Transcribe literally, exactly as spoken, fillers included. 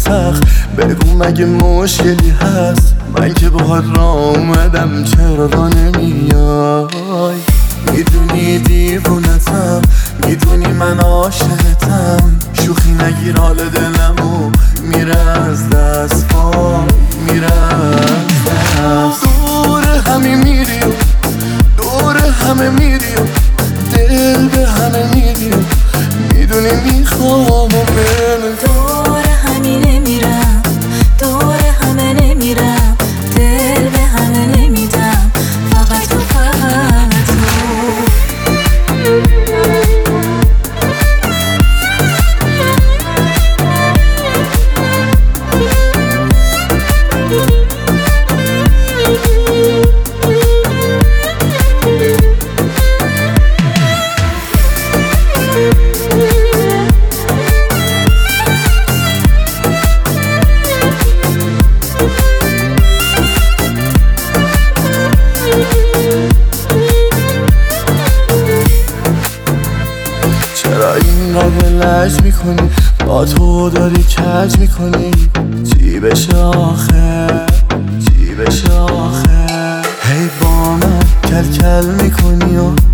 تخت. بگو مگه مشکلی هست؟ من که باهات راه اومدم چرا راه نمیای؟ میدونی دیوونتم، میدونی من عاشقتم. شوخی نگیر حال دلمو میره از دست پا، میره از دست. دور همه میری و دور همه میری و دل به همه میدی و میدونی میخوام و من دور همه نمیرم، دور همه نمیرم، دل به همه نمیدم، فقط تو فقط تو. چرا اینقدر لج میکنی؟ با تو داری کج میکنی. چی بشه آخه؟ چی بشه آخه؟ هی با من کل کل میکنی و